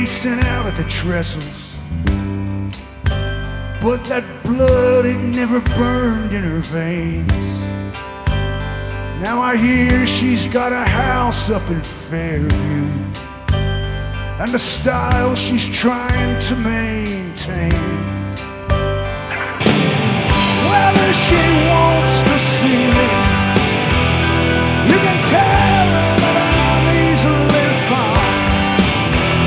sent out at the trestles, but that blood, it never burned in her veins. Now I hear she's got a house up in Fairview, and the style she's trying to maintain. Well, if she won't